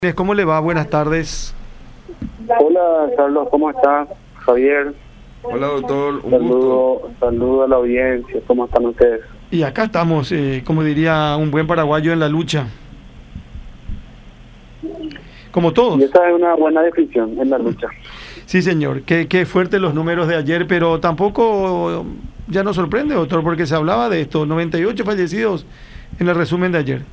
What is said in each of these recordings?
¿Cómo le va? Buenas tardes. Hola Carlos, ¿cómo estás? Javier, Hola doctor, un gusto. saludo a la audiencia, ¿cómo están ustedes? Y acá estamos, como diría un buen paraguayo, en la lucha. Como todos. Y esa es una buena definición, en la lucha. Sí, señor. Qué fuertes los números de ayer, pero tampoco ya nos sorprende, doctor, porque se hablaba de esto, 98 fallecidos en el resumen de ayer.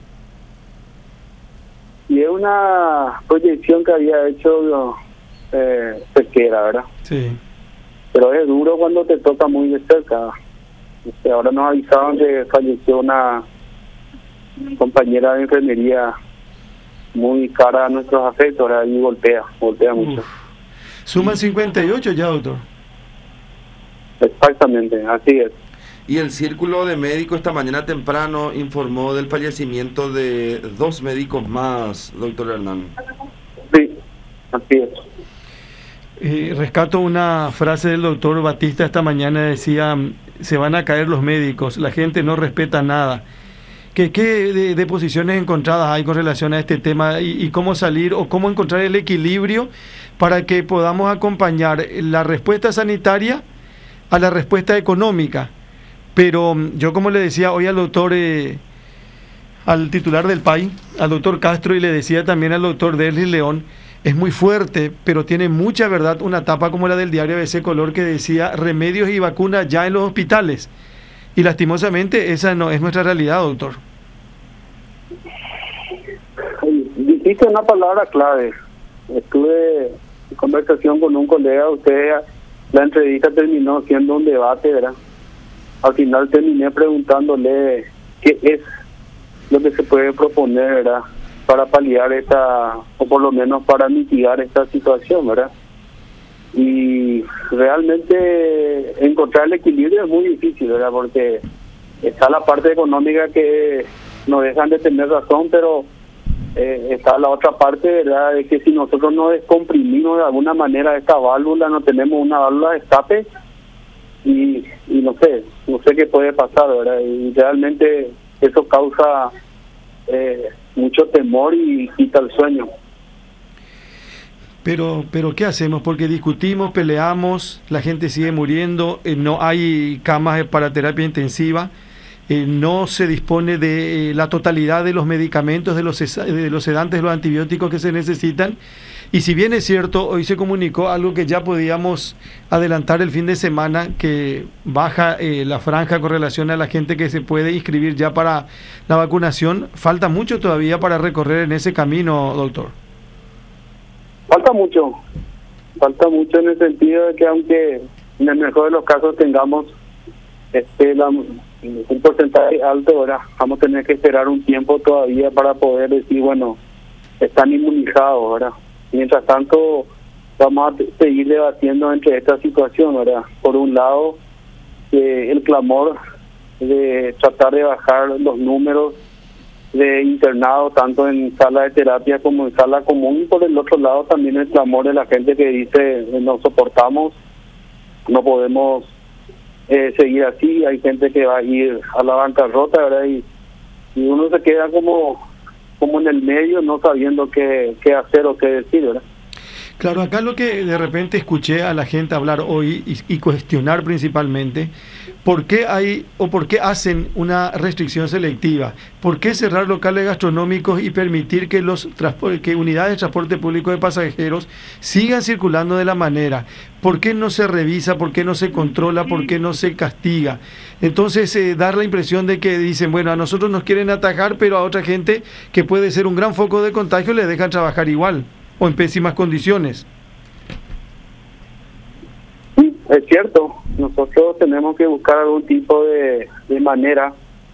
Y es una proyección que había hecho Pesquera, ¿verdad? Sí. Pero es duro cuando te toca muy de cerca. Ahora nos avisaron que falleció una compañera de enfermería muy cara a nuestros afectos, ¿verdad? Y golpea mucho. Suman 58 ya, doctor. Exactamente, así es. Y el Círculo de Médicos esta mañana temprano informó del fallecimiento de 2 médicos más, doctor Hernán. Sí, así es. Rescato una frase del doctor Batista esta mañana, decía, se van a caer los médicos, la gente no respeta nada. ¿Qué de posiciones encontradas hay con relación a este tema y cómo salir o cómo encontrar el equilibrio para que podamos acompañar la respuesta sanitaria a la respuesta económica? Pero yo, como le decía hoy al doctor, al titular del PAI, al doctor Castro, y le decía también al doctor Derlis León, es muy fuerte, pero tiene mucha verdad una tapa como la del diario ABC Color que decía remedios y vacunas ya en los hospitales. Y lastimosamente esa no es nuestra realidad, doctor. Dijiste una palabra clave. Estuve en conversación con un colega, la entrevista terminó siendo un debate, ¿verdad? Al final terminé preguntándole qué es lo que se puede proponer, ¿verdad?, para paliar o por lo menos para mitigar esta situación, ¿verdad? Y realmente encontrar el equilibrio es muy difícil, ¿verdad? Porque está la parte económica que no dejan de tener razón, pero está la otra parte, ¿verdad?, de que si nosotros no descomprimimos de alguna manera esta válvula, no tenemos una válvula de escape y no sé qué puede pasar, ¿verdad? Y realmente eso causa mucho temor y quita el sueño. Pero ¿qué hacemos? Porque discutimos, peleamos, la gente sigue muriendo, no hay camas para terapia intensiva, no se dispone de la totalidad de los medicamentos, de los sedantes, los antibióticos que se necesitan. Y si bien es cierto, hoy se comunicó algo que ya podíamos adelantar el fin de semana, que baja la franja con relación a la gente que se puede inscribir ya para la vacunación, falta mucho todavía para recorrer en ese camino, doctor. Falta mucho en el sentido de que aunque en el mejor de los casos tengamos un porcentaje alto, ahora vamos a tener que esperar un tiempo todavía para poder decir, bueno, están inmunizados, ¿verdad? Mientras tanto, vamos a seguir debatiendo entre esta situación, ¿verdad? Por un lado, el clamor de tratar de bajar los números de internados, tanto en sala de terapia como en sala común, y por el otro lado también el clamor de la gente que dice, no soportamos, no podemos seguir así, hay gente que va a ir a la bancarrota, ¿verdad? Y uno se queda como en el medio, no sabiendo qué hacer o qué decir, ¿verdad? Claro, acá lo que de repente escuché a la gente hablar hoy y cuestionar principalmente, ¿por qué hacen una restricción selectiva? ¿Por qué cerrar locales gastronómicos y permitir que que unidades de transporte público de pasajeros sigan circulando de la manera? ¿Por qué no se revisa? ¿Por qué no se controla? ¿Por qué no se castiga? Entonces, dar la impresión de que dicen, bueno, a nosotros nos quieren atajar, pero a otra gente que puede ser un gran foco de contagio le dejan trabajar igual o en pésimas condiciones. Sí, es cierto. Nosotros tenemos que buscar algún tipo de manera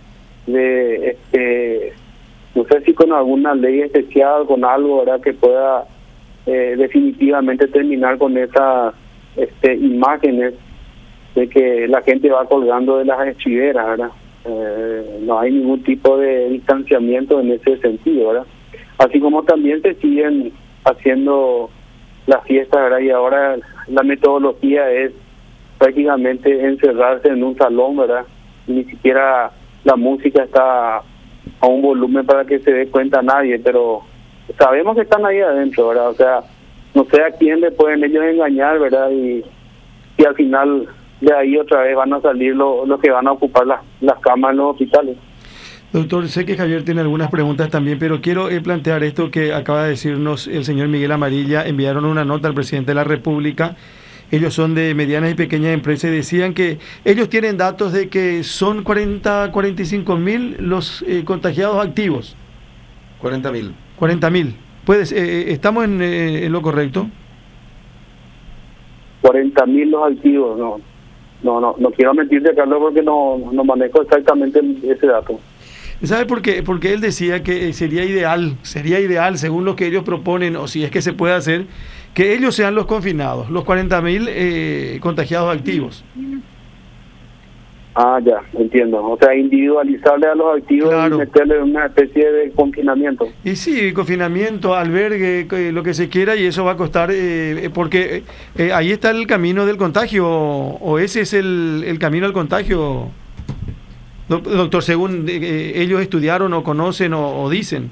de, no sé si con alguna ley especial, con algo, ¿verdad?, que pueda definitivamente terminar con esas imágenes de que la gente va colgando de las archiveras, ¿verdad? No hay ningún tipo de distanciamiento en ese sentido, ¿verdad? Así como también se siguen haciendo las fiestas, ¿verdad? Y ahora la metodología es prácticamente encerrarse en un salón, ¿verdad? Y ni siquiera la música está a un volumen para que se dé cuenta nadie, pero sabemos que están ahí adentro, ¿verdad? O sea, no sé a quién le pueden ellos engañar, ¿verdad? Y al final de ahí otra vez van a salir los que van a ocupar las camas en los hospitales. Doctor, sé que Javier tiene algunas preguntas también, pero quiero plantear esto que acaba de decirnos el señor Miguel Amarilla. Enviaron una nota al presidente de la República. Ellos son de medianas y pequeñas empresas y decían que ellos tienen datos de que son 45 mil los contagiados activos. 40.000. 40.000. ¿Estamos en lo correcto? 40.000 los activos, no quiero mentirte, Carlos, porque no manejo exactamente ese dato. ¿Sabe por qué? Porque él decía que sería ideal, según lo que ellos proponen, o si es que se puede hacer, que ellos sean los confinados, los 40.000 contagiados activos. Ah, ya, entiendo. O sea, individualizarle a los activos, claro, y meterle una especie de confinamiento. Y sí, confinamiento, albergue, lo que se quiera, y eso va a costar, porque ahí está el camino del contagio, o ese es el camino al contagio, doctor, según ellos estudiaron o conocen o dicen.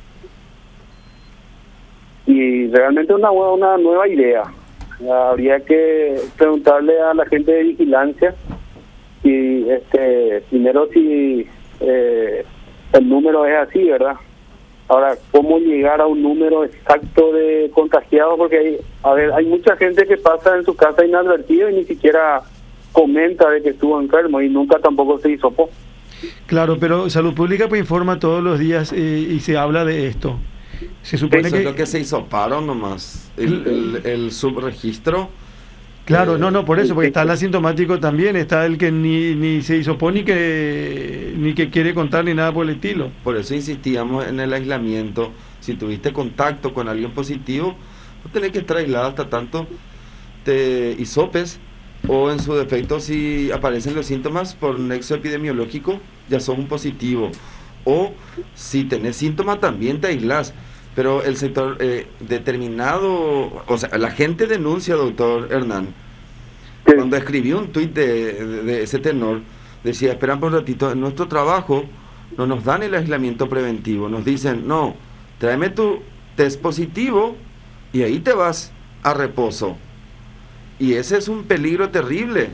Y realmente una nueva idea. Habría que preguntarle a la gente de vigilancia si primero si el número es así, ¿verdad? Ahora, ¿cómo llegar a un número exacto de contagiados? Porque hay mucha gente que pasa en su casa inadvertido y ni siquiera comenta de que estuvo enfermo y nunca tampoco se hisopó. Claro, pero Salud Pública pues informa todos los días y se habla de esto. Se supone que es lo que se hisoparon nomás, el subregistro. Claro, por eso, porque está el asintomático también, está el que ni se hisopó ni que quiere contar ni nada por el estilo. Por eso insistíamos en el aislamiento. Si tuviste contacto con alguien positivo, no tenés que estar aislado hasta tanto te hisopes, o en su defecto si aparecen los síntomas por nexo epidemiológico, ya sos un positivo. O si tenés síntomas también te aislás. Pero el sector determinado, o sea, la gente denuncia, doctor Hernán. Sí. Cuando escribí un tuit de ese tenor, decía, esperan por un ratito, en nuestro trabajo no nos dan el aislamiento preventivo, nos dicen, no, tráeme tu test positivo y ahí te vas a reposo. Y ese es un peligro terrible.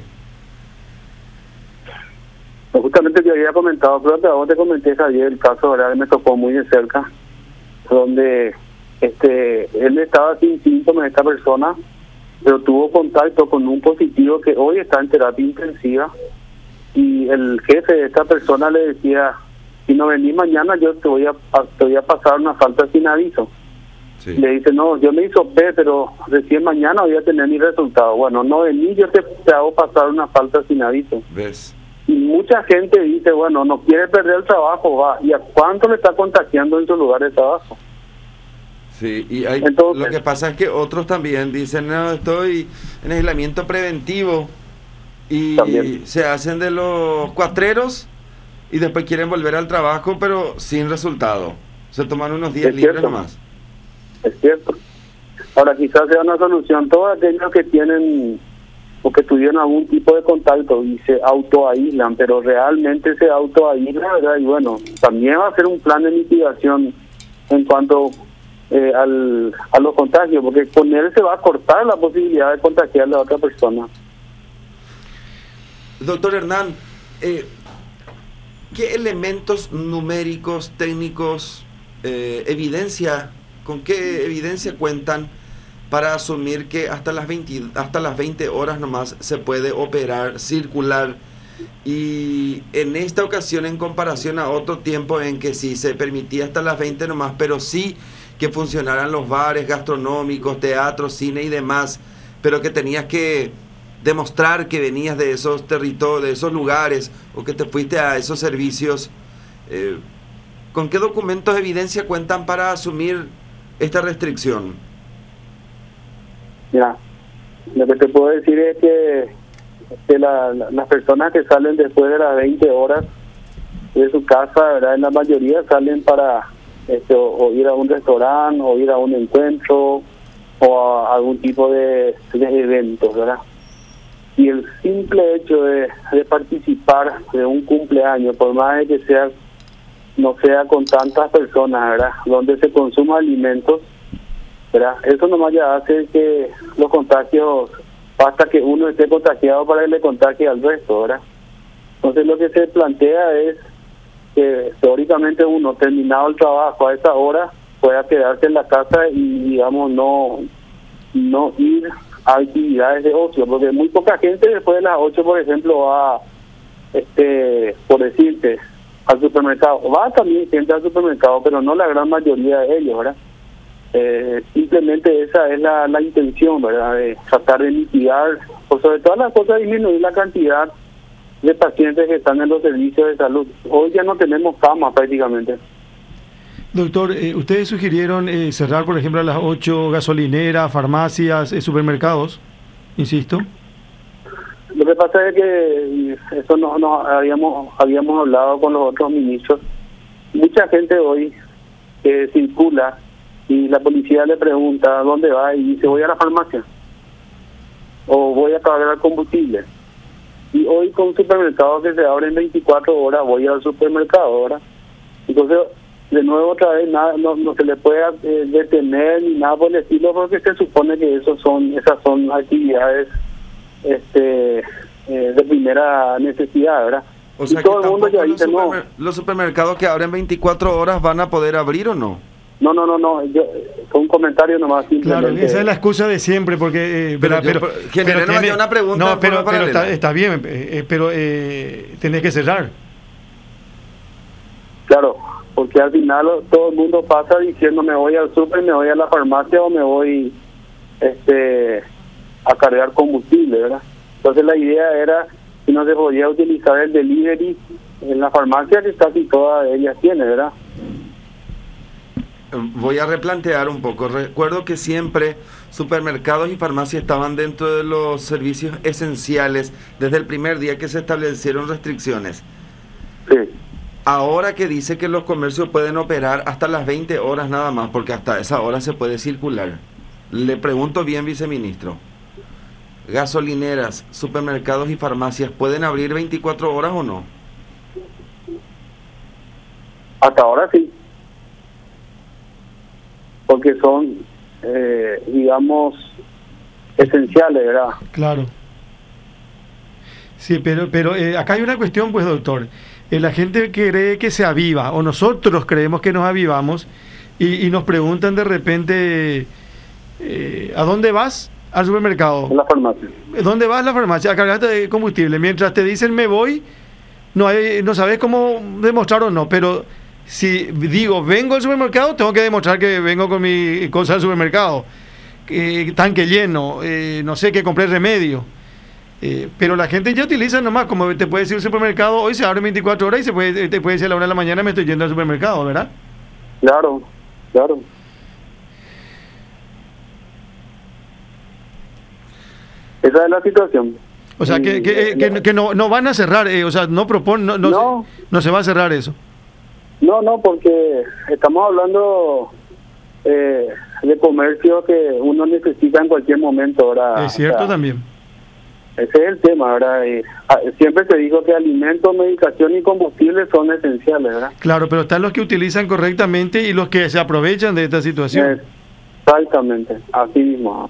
Justamente te había comentado, pero te comenté ayer el caso, ¿verdad? Me tocó muy de cerca, donde él estaba sin síntomas, esta persona, pero tuvo contacto con un positivo que hoy está en terapia intensiva, y el jefe de esta persona le decía, si no venís mañana yo te voy a pasar una falta sin aviso. Sí. Le dice, no, yo me hisopé, pero recién mañana voy a tener mi resultado. Bueno, no venís, yo te hago pasar una falta sin aviso. ¿Ves? Y mucha gente dice, bueno, no quiere perder el trabajo, va. ¿Y a cuánto le está contagiando en su lugar de trabajo? Sí, y entonces, lo que pasa es que otros también dicen, no, estoy en aislamiento preventivo, y también se hacen de los cuatreros y después quieren volver al trabajo, pero sin resultado. Se toman unos días libres nomás. Es cierto. Ahora, quizás sea una solución todos aquellos que tienen o que tuvieron algún tipo de contacto y se autoaíslan, pero realmente se autoaíslan, ¿verdad? Y bueno, también va a ser un plan de mitigación en cuanto a los contagios, porque con él se va a cortar la posibilidad de contagiarle a otra persona. Doctor Hernán, ¿qué elementos numéricos, técnicos, con qué evidencia cuentan para asumir que hasta las 20 horas nomás se puede operar, circular, y en esta ocasión en comparación a otro tiempo en que sí se permitía hasta las 20 nomás, pero sí que funcionaran los bares gastronómicos, teatros, cine y demás, pero que tenías que demostrar que venías de esos territorios, de esos lugares, o que te fuiste a esos servicios? ¿Con qué documentos de evidencia cuentan para asumir esta restricción? Mira, lo que te puedo decir es que las personas que salen después de las 20 horas de su casa, ¿verdad? En la mayoría salen para o ir a un restaurante, o ir a un encuentro, o a algún tipo de eventos, ¿verdad? Y el simple hecho de participar de un cumpleaños, por más de que sea no sea con tantas personas, ¿verdad? Donde se consuman alimentos, ¿verdad? Eso nomás ya hace que los contagios, basta que uno esté contagiado para que le contagie al resto, ¿verdad? Entonces lo que se plantea es que teóricamente uno, terminado el trabajo a esa hora, pueda quedarse en la casa y, digamos, no ir a actividades de ocio, porque muy poca gente después de las 8, por ejemplo, va, por decirte, al supermercado. Va también gente al supermercado, pero no la gran mayoría de ellos, ¿verdad? Simplemente esa es la intención, ¿verdad? De tratar de mitigar, por sobre todas las cosas, disminuir la cantidad de pacientes que están en los servicios de salud. Hoy ya no tenemos camas prácticamente. Doctor, ustedes sugirieron cerrar, por ejemplo, a las 8 gasolineras, farmacias, supermercados, insisto. Lo que pasa es que eso no habíamos hablado con los otros ministros. Mucha gente hoy circula y la policía le pregunta dónde va y dice voy a la farmacia o voy a cargar combustible. Y hoy con supermercados que se abren 24 horas voy al supermercado ahora. Entonces, de nuevo otra vez no se le puede detener ni nada por el estilo, porque se supone que esas son actividades de primera necesidad, ¿verdad? O sea, y todo el mundo ya dice ¿los supermercados que abren 24 horas van a poder abrir o no? No, fue un comentario nomás. Claro, esa es la excusa de siempre, porque... pero tiene una pregunta. No, pero está bien, pero tenés que cerrar. Claro, porque al final todo el mundo pasa diciendo me voy al súper, me voy a la farmacia o me voy a cargar combustible, ¿verdad? Entonces la idea era si no se podía utilizar el delivery en la farmacia, que casi todas ellas tienen, ¿verdad? Voy a replantear un poco. Recuerdo que siempre supermercados y farmacias estaban dentro de los servicios esenciales desde el primer día que se establecieron restricciones. Sí. Ahora que dice que los comercios pueden operar hasta las 20 horas nada más, porque hasta esa hora se puede circular. Le pregunto bien, viceministro. ¿Gasolineras, supermercados y farmacias pueden abrir 24 horas o no? Hasta ahora sí. Porque son, digamos, esenciales, ¿verdad? Claro. Sí, pero acá hay una cuestión, pues, doctor. La gente cree que se aviva, o nosotros creemos que nos avivamos, y nos preguntan de repente, ¿a dónde vas? Al supermercado. En la farmacia. ¿Dónde vas? A la farmacia, a cargarte de combustible. Mientras te dicen me voy, no sabes cómo demostrar o no, pero... Si digo, vengo al supermercado, tengo que demostrar que vengo con mi cosa al supermercado. Tanque lleno, no sé, que compré remedio. Pero la gente ya utiliza nomás, como te puede decir el supermercado, hoy se abre 24 horas y te puede decir a la 1 de la mañana me estoy yendo al supermercado, ¿verdad? Claro. Esa es la situación. O sea, que no van a cerrar, o sea, no se va a cerrar eso. No, porque estamos hablando de comercio que uno necesita en cualquier momento, ¿verdad? Es cierto, también. Ese es el tema, ¿verdad? Siempre se dijo que alimentos, medicación y combustible son esenciales, ¿verdad? Claro, pero están los que utilizan correctamente y los que se aprovechan de esta situación. Exactamente, así mismo.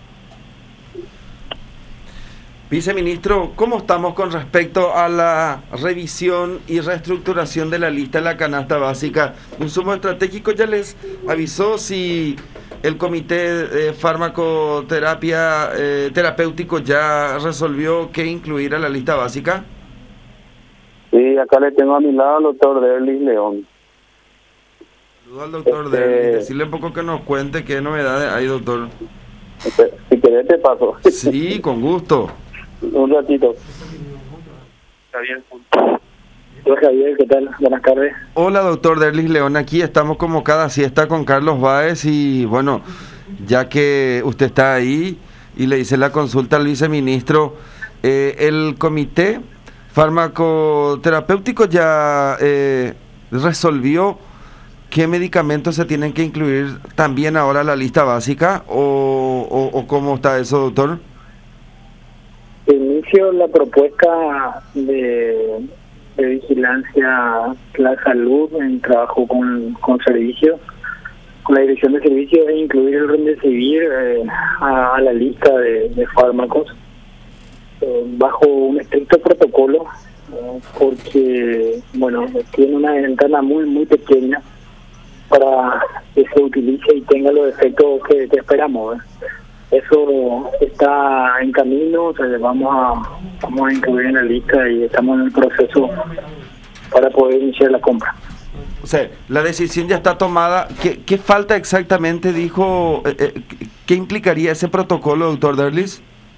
Viceministro, ¿cómo estamos con respecto a la revisión y reestructuración de la lista de la canasta básica de insumos estratégicos? ¿Ya les avisó si el comité de farmacoterapia terapéutico ya resolvió qué incluir a la lista básica? Sí, acá le tengo a mi lado al doctor Derlis León. Saludos al doctor Derlis, decirle un poco que nos cuente qué novedades hay, doctor. Si querés te paso. Sí, con gusto. Un ratito. Está bien. Hola Javier, ¿qué tal? Buenas tardes. Hola doctor Derlis León, aquí estamos como cada siesta con Carlos Báez y bueno, ya que usted está ahí y le hice la consulta al viceministro, el comité farmacoterapéutico ya resolvió qué medicamentos se tienen que incluir también ahora en la lista básica o cómo está eso, doctor. Inicio la propuesta de de vigilancia a la salud en trabajo con servicios, con la dirección de servicios, e incluir el remdesivir a la lista de fármacos bajo un estricto protocolo, porque bueno, tiene una ventana muy pequeña para que se utilice y tenga los efectos que esperamos. Eso está en camino, o sea, vamos a incluir en la lista y estamos en el proceso para poder iniciar la compra. O sea, la decisión ya está tomada. ¿Qué falta exactamente, dijo? ¿Qué implicaría ese protocolo, doctor Derlis?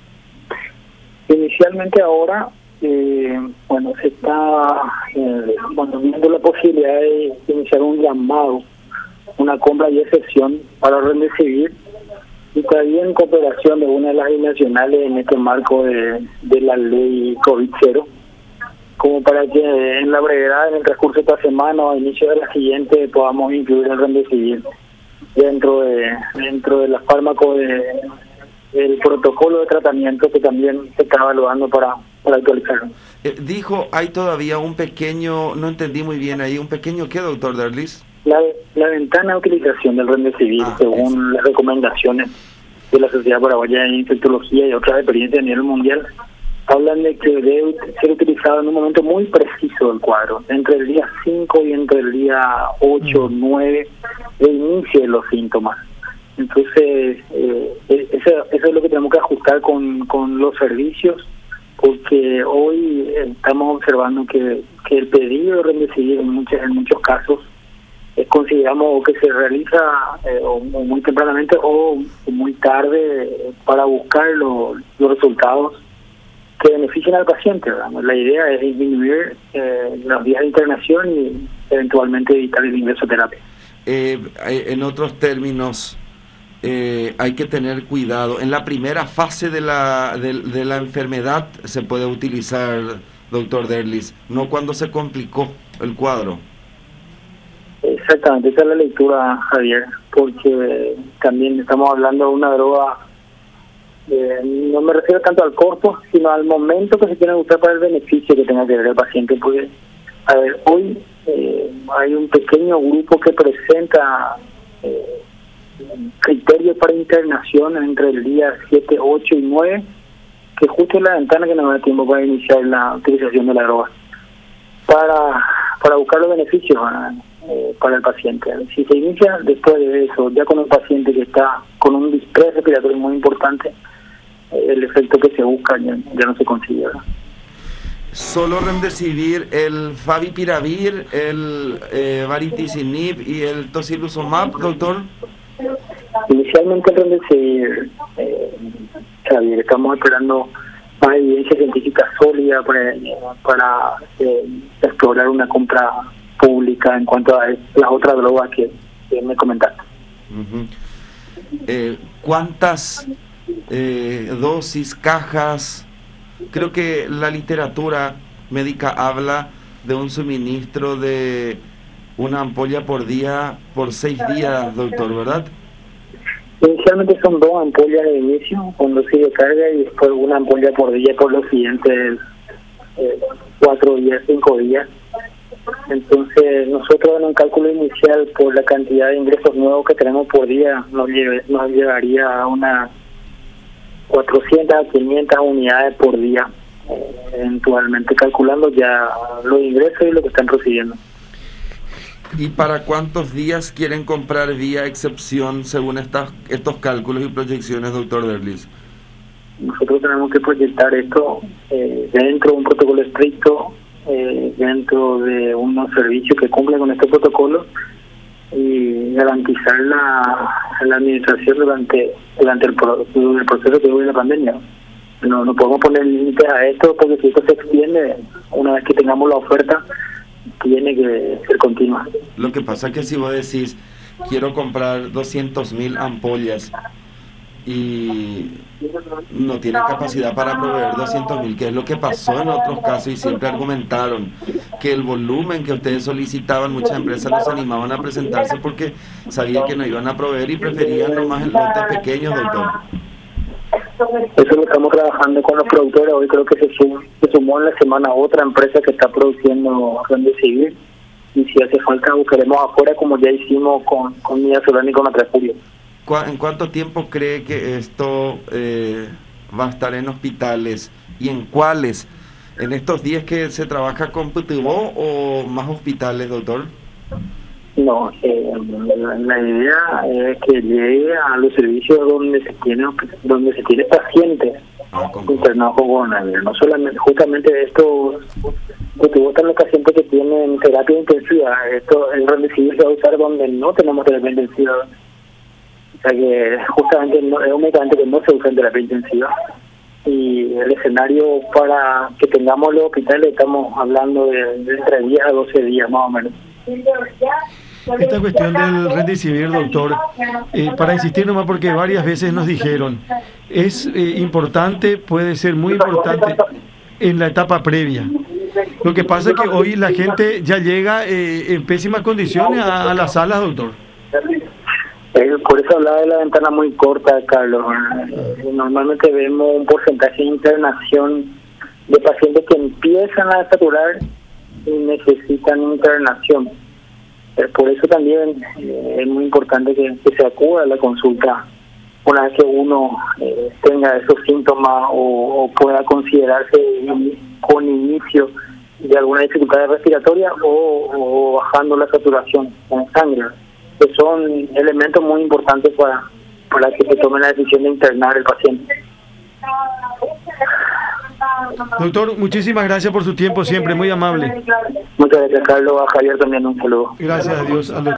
Inicialmente ahora, bueno, se está viendo la posibilidad de iniciar un llamado, una compra y excepción para remdesivir, y todavía en cooperación de una de las nacionales en este marco de la ley COVID-0, como para que en la brevedad, en el transcurso de esta semana o a inicio de la siguiente, podamos incluir el remdesivir dentro de los fármacos del protocolo de tratamiento que también se está evaluando para actualizarlo. Dijo, hay todavía un pequeño, no entendí muy bien ahí, ¿un pequeño qué, doctor Derlis? La ventana de utilización del remdesivir, según las recomendaciones de la Sociedad Paraguaya de Infectología y otras experiencias a nivel mundial, hablan de que debe ser utilizado en un momento muy preciso del cuadro, entre el día 5 y entre el día 8 o 9 de inicio de los síntomas. Entonces, eso es lo que tenemos que ajustar con los servicios, porque hoy estamos observando que el pedido de remdesivir en muchos casos consideramos que se realiza o muy tempranamente o muy tarde para buscar los resultados que beneficien al paciente, ¿verdad? La idea es disminuir los días de internación y eventualmente evitar el ingreso a terapia. En otros términos, hay que tener cuidado. En la primera fase de la enfermedad se puede utilizar, doctor Derlis, no cuando se complicó el cuadro. Exactamente, esa es la lectura, Javier, porque también estamos hablando de una droga, no me refiero tanto al costo, sino al momento que se tiene que usar para el beneficio que tenga que ver el paciente. Porque, a ver, hoy hay un pequeño grupo que presenta criterios para internación entre el día 7, 8 y 9, que justo es la ventana que nos da tiempo para iniciar la utilización de la droga, para buscar los beneficios para el paciente. Si se inicia después de eso, ya con un paciente que está con un distrés respiratorio muy importante, el efecto que se busca ya no se consigue. Solo remdesivir, el favipiravir, el baricitinib y el tocilizumab, doctor. Inicialmente el remdesivir, Javier, estamos esperando más evidencia científica sólida para explorar una compra pública en cuanto a las otras drogas que me comentaste. ¿Cuántas dosis, cajas? Creo que la literatura médica habla de un suministro de una ampolla por día por 6 días, doctor, ¿verdad? Inicialmente son 2 ampollas de inicio con dosis de carga y después una ampolla por día por los siguientes 4 días, 5 días. Entonces nosotros en un cálculo inicial por la cantidad de ingresos nuevos que tenemos por día nos llevaría a unas 400 a 500 unidades por día, eventualmente calculando ya los ingresos y lo que están recibiendo. ¿Y para cuántos días quieren comprar vía excepción según estos cálculos y proyecciones, doctor Derlis? Nosotros tenemos que proyectar esto dentro de un protocolo estricto, dentro de unos servicios que cumplen con este protocolo y garantizar la administración durante el proceso que hubo la pandemia. No podemos poner límites a esto, porque si esto se extiende, una vez que tengamos la oferta, tiene que ser continua. Lo que pasa es que si vos decís, quiero comprar 200.000 ampollas y no tienen capacidad para proveer 200.000, que es lo que pasó en otros casos, y siempre argumentaron que el volumen que ustedes solicitaban, muchas empresas no se animaban a presentarse porque sabían que no iban a proveer y preferían nomás en lotes pequeños, doctor. Eso lo estamos trabajando con los productores. Hoy creo que se sumó en la semana otra empresa que está produciendo Remdesivir, y si hace falta buscaremos afuera, como ya hicimos con Midazolam y con Atrafurio. ¿En cuánto tiempo cree que esto va a estar en hospitales y en cuáles? ¿En estos días que se trabaja con PTO o más hospitales, doctor? No, la idea es que llegue a los servicios donde se tiene pacientes internados con coronavirus. No solamente, justamente estos PTO están los pacientes que tienen terapia intensiva. El Remdesivir se va a usar donde no tenemos terapia intensiva. O sea que justamente es un medicamento que no se usa en terapia intensiva. Y el escenario para que tengamos los hospitales, estamos hablando de entre 10 a 12 días más o menos. Esta cuestión del Remdesivir, doctor, para insistir nomás, porque varias veces nos dijeron, es importante, puede ser muy importante en la etapa previa. Lo que pasa es que hoy la gente ya llega en pésimas condiciones a las salas, doctor. Por eso hablaba de la ventana muy corta, Carlos. Normalmente vemos un porcentaje de internación de pacientes que empiezan a saturar y necesitan internación. Por eso también es muy importante que se acuda a la consulta una vez que uno tenga esos síntomas o pueda considerarse con inicio de alguna dificultad respiratoria o bajando la saturación en sangre, que son elementos muy importantes para que se tome la decisión de internar el paciente. Doctor, muchísimas gracias por su tiempo siempre, muy amable. Muchas gracias, Carlos. A Javier también un saludo. Gracias a Dios.